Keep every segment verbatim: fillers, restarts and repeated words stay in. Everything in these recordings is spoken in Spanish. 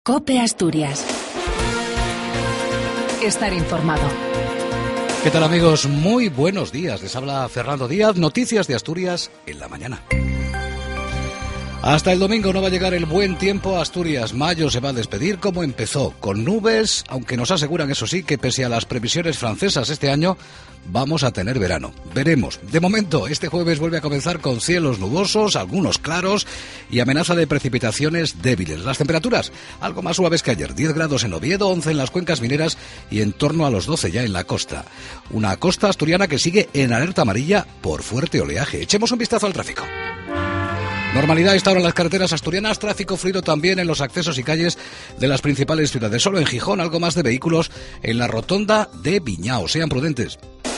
COPE Asturias. Estar informado. ¿Qué tal, amigos? Muy buenos días. Les habla Fernando Díaz, Noticias de Asturias en la mañana. Hasta el domingo no va a llegar el buen tiempo a Asturias. Mayo se va a despedir como empezó, con nubes, aunque nos aseguran, eso sí, que pese a las previsiones francesas este año, vamos a tener verano. Veremos. De momento, este jueves vuelve a comenzar con cielos nubosos, algunos claros y amenaza de precipitaciones débiles. Las temperaturas, algo más suaves que ayer. diez grados en Oviedo, once en las cuencas mineras y en torno a los doce ya en la costa. Una costa asturiana que sigue en alerta amarilla por fuerte oleaje. Echemos un vistazo al tráfico. Normalidad está ahora en las carreteras asturianas, tráfico fluido también en los accesos y calles de las principales ciudades. Solo en Gijón algo más de vehículos en la rotonda de Viñao. Sean prudentes.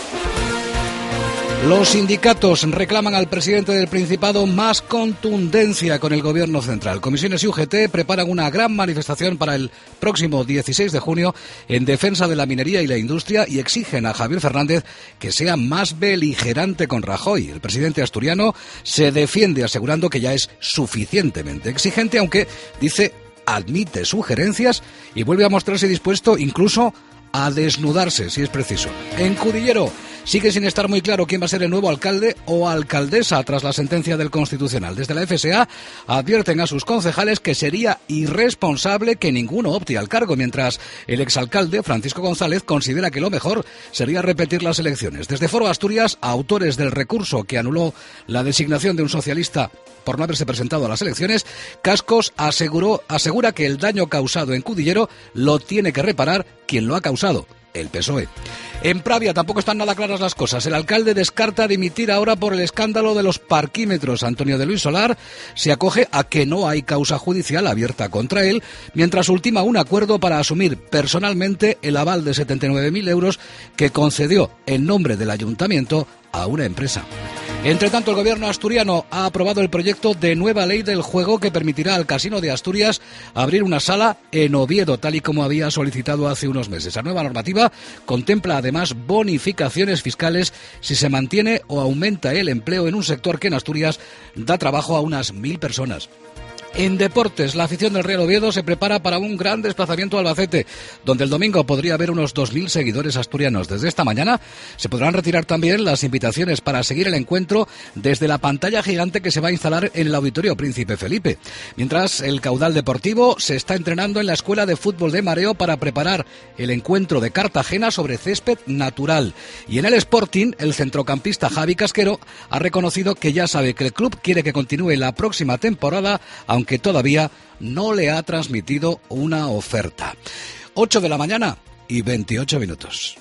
Los sindicatos reclaman al presidente del Principado más contundencia con el gobierno central. Comisiones y U G T preparan una gran manifestación para el próximo dieciséis de junio en defensa de la minería y la industria y exigen a Javier Fernández que sea más beligerante con Rajoy. El presidente asturiano se defiende asegurando que ya es suficientemente exigente, aunque dice admite sugerencias y vuelve a mostrarse dispuesto incluso a desnudarse si es preciso. En Cudillero sigue sin estar muy claro quién va a ser el nuevo alcalde o alcaldesa tras la sentencia del Constitucional. Desde la F S A advierten a sus concejales que sería irresponsable que ninguno opte al cargo, mientras el exalcalde Francisco González considera que lo mejor sería repetir las elecciones. Desde Foro Asturias, autores del recurso que anuló la designación de un socialista por no haberse presentado a las elecciones, Cascos aseguró, asegura que el daño causado en Cudillero lo tiene que reparar quien lo ha causado, el P S O E. En Pravia tampoco están nada claras las cosas. El alcalde descarta dimitir ahora por el escándalo de los parquímetros. Antonio de Luis Solar se acoge a que no hay causa judicial abierta contra él, mientras ultima un acuerdo para asumir personalmente el aval de setenta y nueve mil euros que concedió en nombre del ayuntamiento a una empresa. Entre tanto, el gobierno asturiano ha aprobado el proyecto de nueva ley del juego que permitirá al Casino de Asturias abrir una sala en Oviedo, tal y como había solicitado hace unos meses. La nueva normativa contempla además bonificaciones fiscales si se mantiene o aumenta el empleo en un sector que en Asturias da trabajo a unas mil personas. En deportes, la afición del Real Oviedo se prepara para un gran desplazamiento a Albacete, donde el domingo podría haber unos dos mil seguidores asturianos. Desde esta mañana se podrán retirar también las invitaciones para seguir el encuentro desde la pantalla gigante que se va a instalar en el Auditorio Príncipe Felipe. Mientras, el caudal deportivo se está entrenando en la Escuela de Fútbol de Mareo para preparar el encuentro de Cartagena sobre césped natural. Y en el Sporting, el centrocampista Javi Casquero ha reconocido que ya sabe que el club quiere que continúe la próxima temporada, aunque aunque todavía no le ha transmitido una oferta. ocho de la mañana y veintiocho minutos.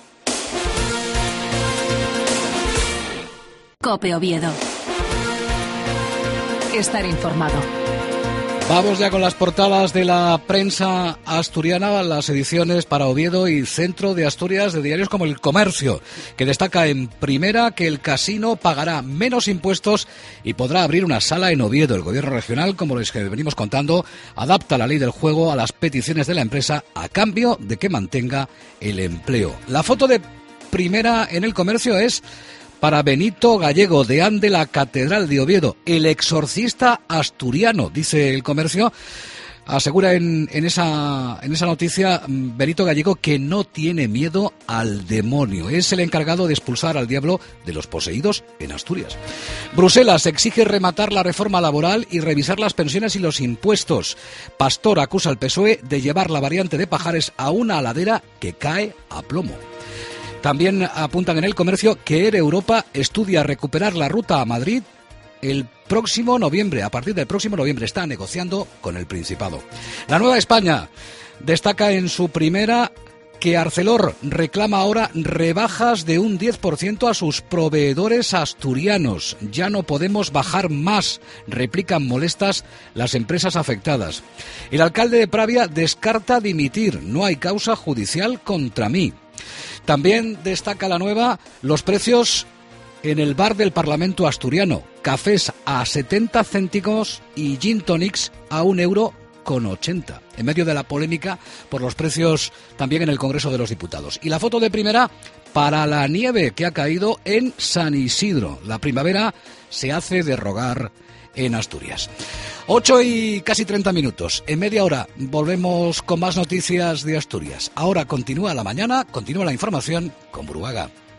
COPE Oviedo. Estar informado. Vamos ya con las portadas de la prensa asturiana, las ediciones para Oviedo y Centro de Asturias de diarios como El Comercio, que destaca en primera que el casino pagará menos impuestos y podrá abrir una sala en Oviedo. El gobierno regional, como les venimos contando, adapta la ley del juego a las peticiones de la empresa a cambio de que mantenga el empleo. La foto de primera en El Comercio es para Benito Gallego, deán de la Catedral de Oviedo, el exorcista asturiano, dice El Comercio. Asegura en, en, esa, en esa noticia Benito Gallego que no tiene miedo al demonio. Es el encargado de expulsar al diablo de los poseídos en Asturias. Bruselas exige rematar la reforma laboral y revisar las pensiones y los impuestos. Pastor acusa al P S O E de llevar la variante de Pajares a una ladera que cae a plomo. También apuntan en El Comercio que Air Europa estudia recuperar la ruta a Madrid el próximo noviembre. A partir del próximo noviembre está negociando con el Principado. La Nueva España destaca en su primera que Arcelor reclama ahora rebajas de un diez por ciento a sus proveedores asturianos. Ya no podemos bajar más, replican molestas las empresas afectadas. El alcalde de Pravia descarta dimitir. No hay causa judicial contra mí. También destaca La Nueva los precios en el bar del Parlamento asturiano. Cafés a setenta céntimos y gin tonics a un euro con ochenta. En medio de la polémica por los precios también en el Congreso de los Diputados. Y la foto de primera para la nieve que ha caído en San Isidro. La primavera se hace de rogar en Asturias. Ocho y casi treinta minutos. En media hora volvemos con más noticias de Asturias. Ahora continúa la mañana, continúa la información con Buruaga.